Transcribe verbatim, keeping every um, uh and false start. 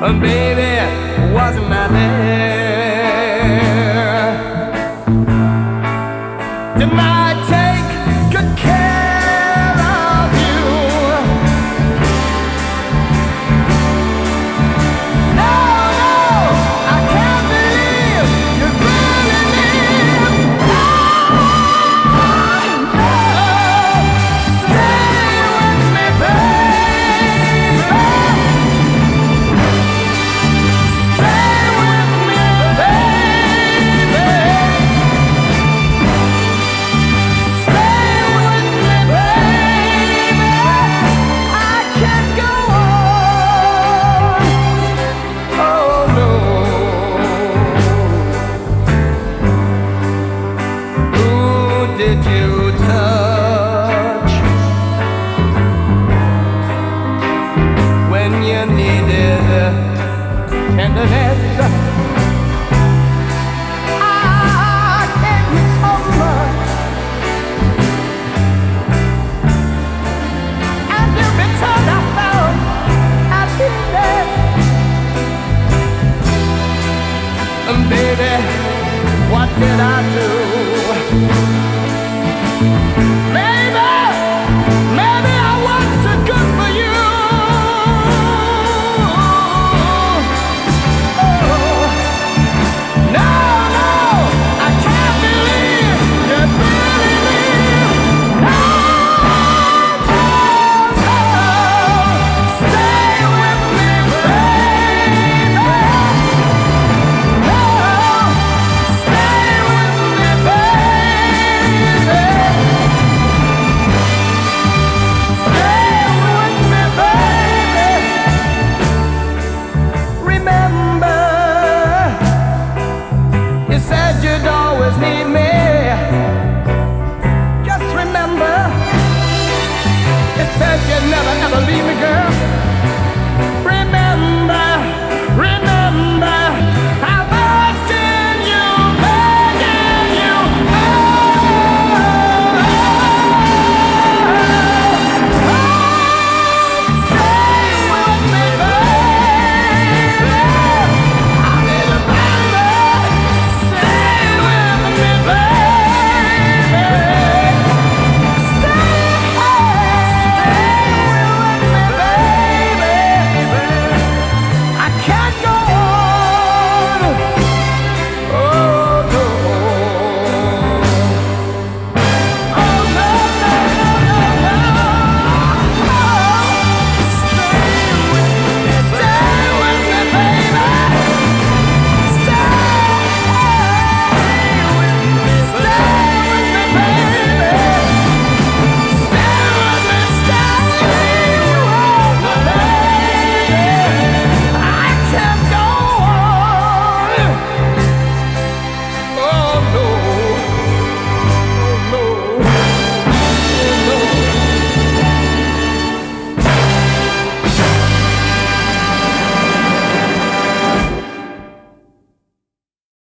And baby, wasn't I there? Didn't I take good care of you? No, no, I can't believe you really live. No, no, stay with me, baby. Stay with me, baby. Stay with me, baby. I can't go on. Oh no. Who did you touch when you needed tenderness? I gave you so much, and in return I found happiness. And baby, what did I do? Maybe, maybe I was too good for you. Oh, no, no, I can't believe you really live. No, no, no, stay with me, baby. No, stay with me, baby. Stay with me, baby. Remember, you said you'd always need me. Just remember, you said you'd never ever leave me, girl.